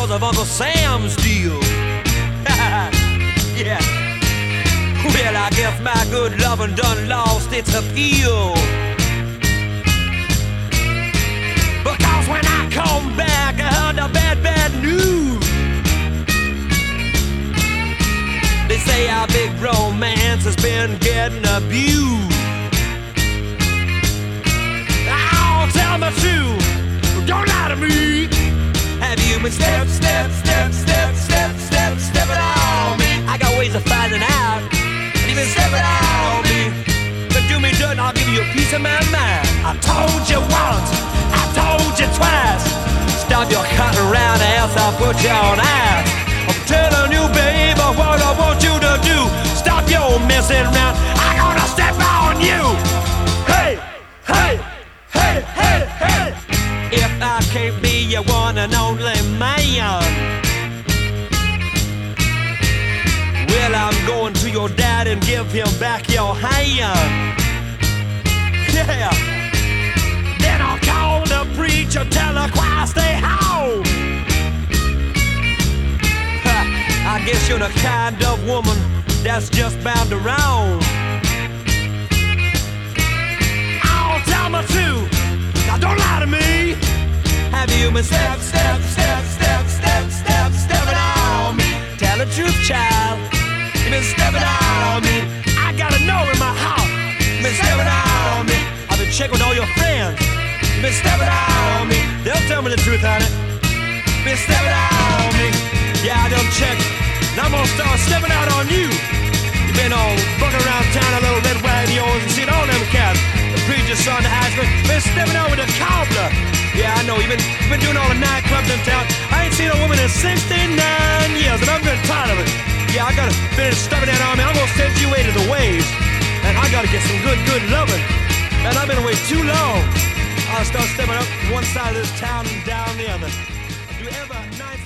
because of Uncle Sam's deal. Yeah. Well, I guess my good lovin' done lost its appeal. Because when I come back, I heard the bad, bad news. They say our big romance has been getting abused. Oh, tell me true, don't lie to me. Have you been stepping on me? I got ways of finding out. And you've been stepping on me. But do me dirt and I'll give you a piece of my mind. I told you once, I told you twice. Stop your cutting around or else I'll put you on ice. I'm telling you, baby, what I want you to do. Stop your messing around, I'm gonna step on you. Hey, hey, hey, hey, hey. If I can't be your one and only man, well, I'm going to your dad and give him back your hand. Yeah. Then I'll call the preacher, tell the choir stay home. I guess you're the kind of woman that's just bound to roam. Oh, tell me true, now don't lie to me. Have you been stepping on me? Tell the truth, child, you've been stepping on me. I gotta know in my heart, you've been stepping on me. I've been checking with all your friends, you've been stepping on me. They'll tell me the truth, honey, you've been stepping on me. Yeah, I done checked, and I'm gonna start stepping out on you. You've been all bugging around town, a little red wagon of yours, and seen all them cats. The preacher's son, the husband, been stepping out with a cobbler. Yeah, I know, you've been doing all the nightclubs in town. I ain't seen a woman in 69 years, and I'm getting tired of it. Yeah, I gotta finish stuffing that on me. I'm gonna send you away to the waves, and I gotta get some good loving. Man, I've been away too long. I'll start stepping up one side of this town and down the other. Do ever nice